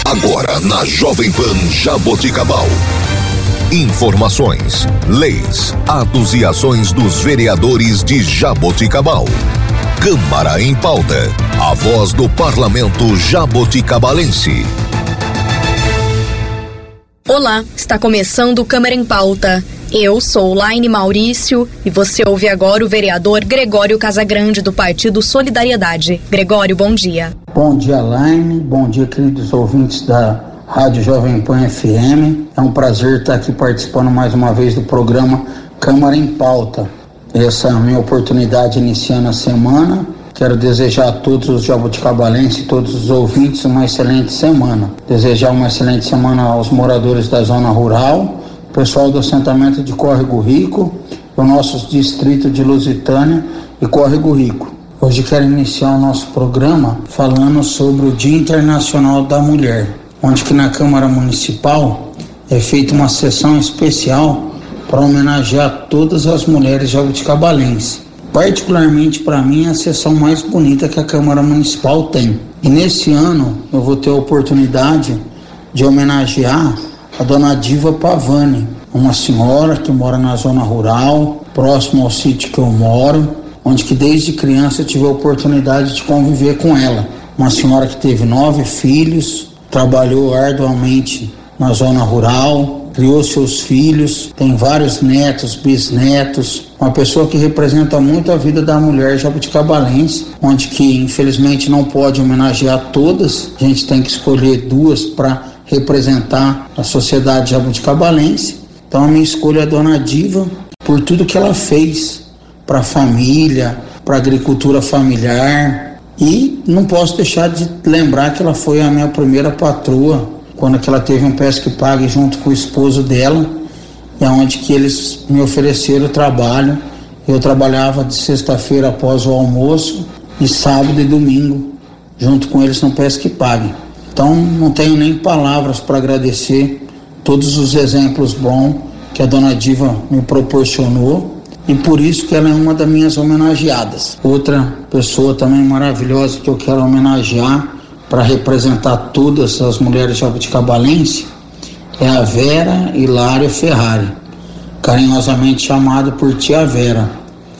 Agora na Jovem Pan Jaboticabal. Informações, leis, atos e ações dos vereadores de Jaboticabal. Câmara em Pauta. A voz do parlamento jaboticabalense. Olá, está começando o Câmara em Pauta. Eu sou Laine Maurício e você ouve agora o vereador Gregório Casagrande, do Partido Solidariedade. Gregório, bom dia. Bom dia, Laine. Bom dia, queridos ouvintes da Rádio Jovem Pan FM. É um prazer estar aqui participando mais uma vez do programa Câmara em Pauta. Essa é a minha oportunidade iniciando a semana. Quero desejar a todos os jabuticabalenses e todos os ouvintes uma excelente semana. Desejar uma excelente semana aos moradores da zona rural, pessoal do assentamento de Córrego Rico, o nosso distrito de Lusitânia e Córrego Rico. Hoje quero iniciar o nosso programa falando sobre o Dia Internacional da Mulher, onde que na Câmara Municipal é feita uma sessão especial para homenagear todas as mulheres jabuticabalenses. Particularmente para mim é a sessão mais bonita que a Câmara Municipal tem. E nesse ano eu vou ter a oportunidade de homenagear a dona Diva Pavani, uma senhora que mora na zona rural, próximo ao sítio que eu moro, onde que desde criança eu tive a oportunidade de conviver com ela. Uma senhora que teve 9 filhos, trabalhou arduamente na zona rural, criou seus filhos, tem vários netos, bisnetos, uma pessoa que representa muito a vida da mulher jabuticabalense, onde que infelizmente não pode homenagear todas, a gente tem que escolher 2 para representar a sociedade jabuticabalense. Então a minha escolha é a dona Diva, por tudo que ela fez para a família, para a agricultura familiar, e não posso deixar de lembrar que ela foi a minha primeira patroa, quando que ela teve um Pesque Pague junto com o esposo dela, e onde que eles me ofereceram trabalho. Eu trabalhava de sexta-feira após o almoço e sábado e domingo junto com eles no Pesque Pague. Então não tenho nem palavras para agradecer todos os exemplos bons que a dona Diva me proporcionou, e por isso que ela é uma das minhas homenageadas. Outra pessoa também maravilhosa que eu quero homenagear para representar todas as mulheres jabuticabalenses é a Vera Hilária Ferrari, carinhosamente chamada por Tia Vera.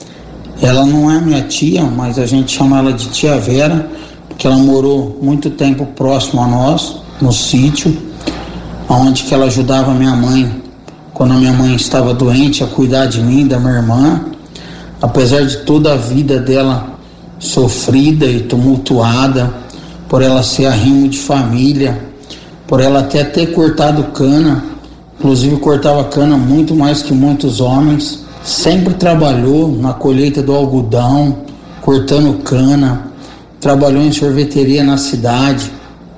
Ela não é minha tia, mas a gente chama ela de Tia Vera, porque ela morou muito tempo próximo a nós, no sítio, onde que ela ajudava minha mãe, quando a minha mãe estava doente, a cuidar de mim, da minha irmã. Apesar de toda a vida dela sofrida e tumultuada, por ela ser arrimo de família, por ela até ter cortado cana, inclusive cortava cana muito mais que muitos homens, sempre trabalhou na colheita do algodão, cortando cana, trabalhou em sorveteria na cidade,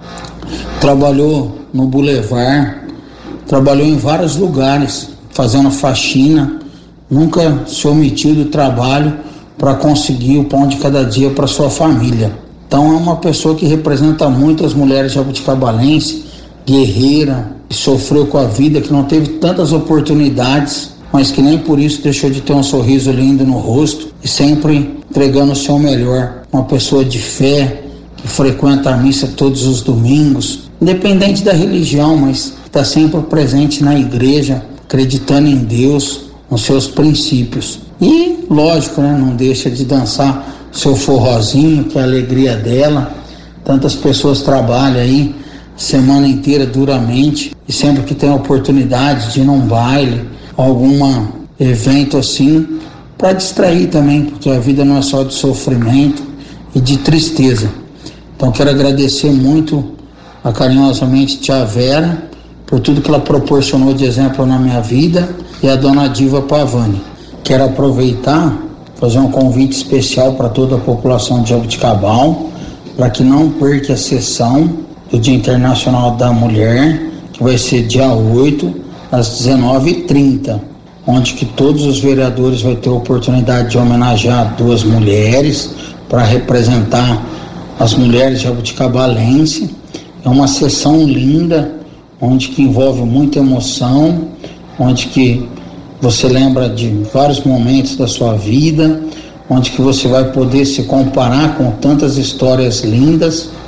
trabalhou no Boulevard, trabalhou em vários lugares, fazendo faxina, nunca se omitiu do trabalho para conseguir o pão de cada dia para sua família. Então é uma pessoa que representa muito as mulheres jabuticabalenses, guerreira, que sofreu com a vida, que não teve tantas oportunidades, mas que nem por isso deixou de ter um sorriso lindo no rosto e sempre entregando o seu melhor. Uma pessoa de fé, que frequenta a missa todos os domingos, independente da religião, mas está sempre presente na igreja, acreditando em Deus, nos seus princípios. E, lógico, né, não deixa de dançar seu forrozinho, que é a alegria dela. Tantas pessoas trabalham aí a semana inteira duramente, e sempre que tem a oportunidade de ir num baile, algum evento assim, para distrair também, porque a vida não é só de sofrimento e de tristeza. Então quero agradecer muito a carinhosamente Tia Vera por tudo que ela proporcionou de exemplo na minha vida, e a dona Diva Pavani. Quero aproveitar, fazer um convite especial para toda a população de Jaboticabal, para que não perca a sessão do Dia Internacional da Mulher, que vai ser dia 8, às 19h30, onde que todos os vereadores vão ter a oportunidade de homenagear 2 mulheres, para representar as mulheres jabuticabalenses. É uma sessão linda, onde que envolve muita emoção, onde que você lembra de vários momentos da sua vida, onde que você vai poder se comparar com tantas histórias lindas,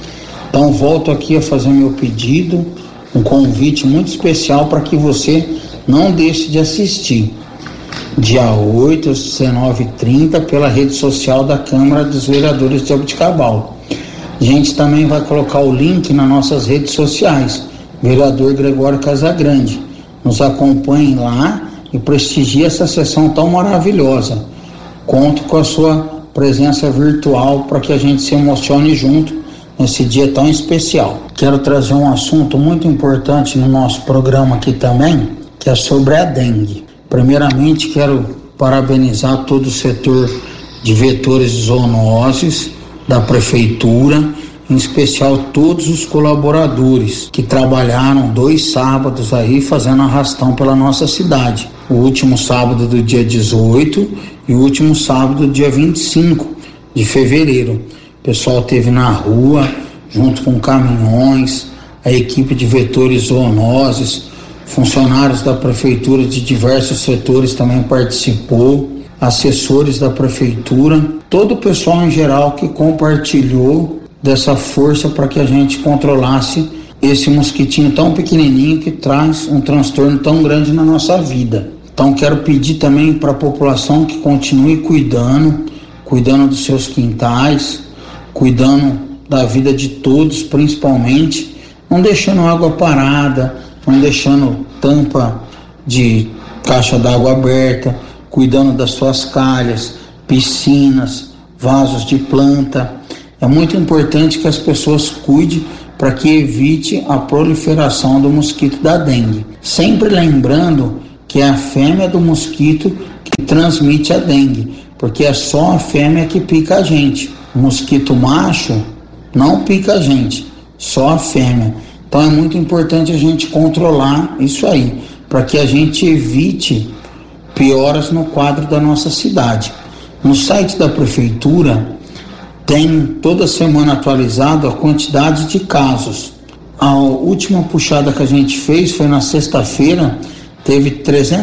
Então volto aqui a fazer meu pedido, um convite muito especial para que você não deixe de assistir. Dia 8, às 19h30, pela rede social da Câmara dos Vereadores de Jaboticabal. A gente também vai colocar o link nas nossas redes sociais, vereador Gregório Casagrande. Nos acompanhem lá e prestigie essa sessão tão maravilhosa. Conto com a sua presença virtual para que a gente se emocione junto nesse dia tão especial. Quero trazer um assunto muito importante no nosso programa aqui também, que é sobre a dengue. Primeiramente, quero parabenizar todo o setor de vetores de zoonoses da prefeitura, em especial todos os colaboradores que trabalharam 2 sábados aí fazendo arrastão pela nossa cidade. O último sábado do dia 18 e o último sábado do dia 25 de fevereiro. O pessoal esteve na rua, junto com caminhões, a equipe de vetores zoonoses, funcionários da prefeitura de diversos setores também participou, assessores da prefeitura, todo o pessoal em geral que compartilhou dessa força para que a gente controlasse esse mosquitinho tão pequenininho que traz um transtorno tão grande na nossa vida. Então quero pedir também para a população que continue cuidando dos seus quintais, cuidando da vida de todos, principalmente, não deixando água parada, não deixando tampa de caixa d'água aberta, cuidando das suas calhas, piscinas, vasos de planta. É muito importante que as pessoas cuidem para que evite a proliferação do mosquito da dengue. Sempre lembrando que é a fêmea do mosquito que transmite a dengue, porque é só a fêmea que pica a gente. O mosquito macho não pica a gente, só a fêmea. Então é muito importante a gente controlar isso aí, para que a gente evite pioras no quadro da nossa cidade. No site da prefeitura tem toda semana atualizado a quantidade de casos. A última puxada que a gente fez foi na sexta-feira, teve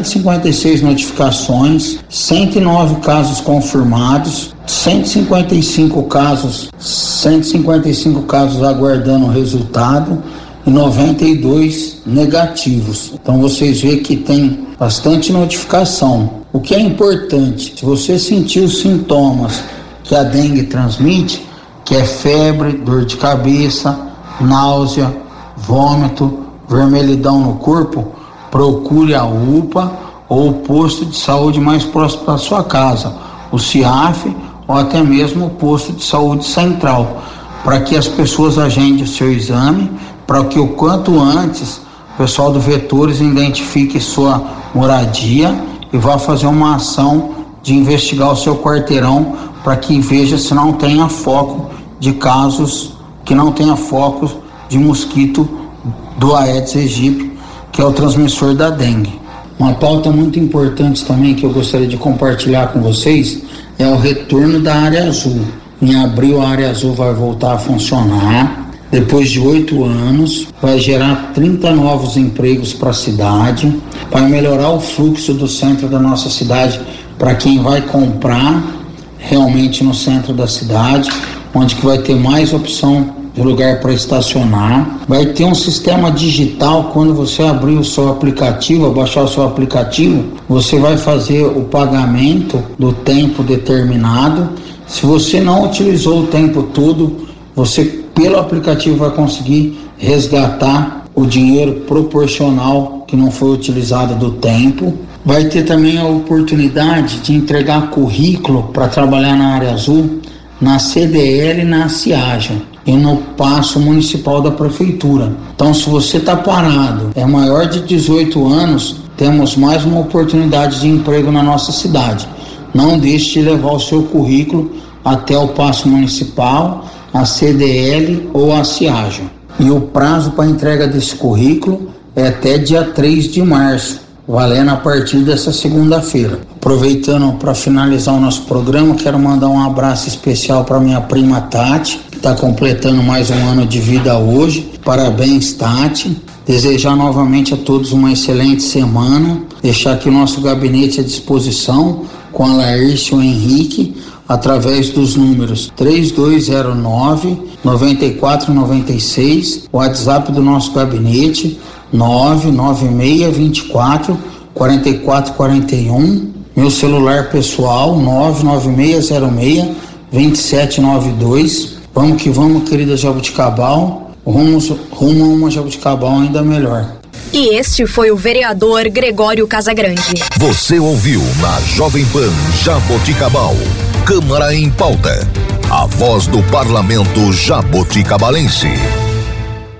356 notificações, 109 casos confirmados, 155 casos aguardando o resultado e 92 negativos. Então vocês veem que tem bastante notificação. O que é importante, se você sentir os sintomas que a dengue transmite, que é febre, dor de cabeça, náusea, vômito, vermelhidão no corpo, procure a UPA ou o posto de saúde mais próximo da sua casa, o CIAF ou até mesmo o posto de saúde central, para que as pessoas agendem o seu exame, para que o quanto antes o pessoal do Vetores identifique sua moradia e vá fazer uma ação de investigar o seu quarteirão para que veja se não tenha foco de casos, que não tenha focos de mosquito do Aedes aegypti, que é o transmissor da dengue. Uma pauta muito importante também que eu gostaria de compartilhar com vocês é o retorno da área azul. Em abril a área azul vai voltar a funcionar. Depois de 8 anos, vai gerar 30 novos empregos para a cidade, vai melhorar o fluxo do centro da nossa cidade para quem vai comprar realmente no centro da cidade, onde que vai ter mais opção de lugar para estacionar. Vai ter um sistema digital. Quando você abrir o seu aplicativo, baixar o seu aplicativo, você vai fazer o pagamento do tempo determinado. Se você não utilizou o tempo todo, você pelo aplicativo vai conseguir resgatar o dinheiro proporcional que não foi utilizado do tempo. Vai ter também a oportunidade de entregar currículo para trabalhar na área azul, na CDL e na CIAJA e no Paço Municipal da Prefeitura. Então, se você está parado, é maior de 18 anos, temos mais uma oportunidade de emprego na nossa cidade. Não deixe de levar o seu currículo até o Paço Municipal, a CDL ou a CIAJA. E o prazo para entrega desse currículo é até dia 3 de março, valendo a partir dessa segunda-feira. Aproveitando para finalizar o nosso programa, quero mandar um abraço especial para minha prima Tati, que está completando mais um ano de vida hoje. Parabéns, Tati. Desejar novamente a todos uma excelente semana. Deixar aqui o nosso gabinete à disposição com a Laércio e o Henrique. através dos números 3209-9496, WhatsApp do nosso gabinete 99624-4441, meu celular pessoal 99606-2792. Vamos que vamos, querida Jaboticabal, rumo a uma Jaboticabal ainda melhor. E este foi o vereador Gregório Casagrande. Você ouviu na Jovem Pan Jaboticabal, Câmara em Pauta, a voz do parlamento jaboticabalense.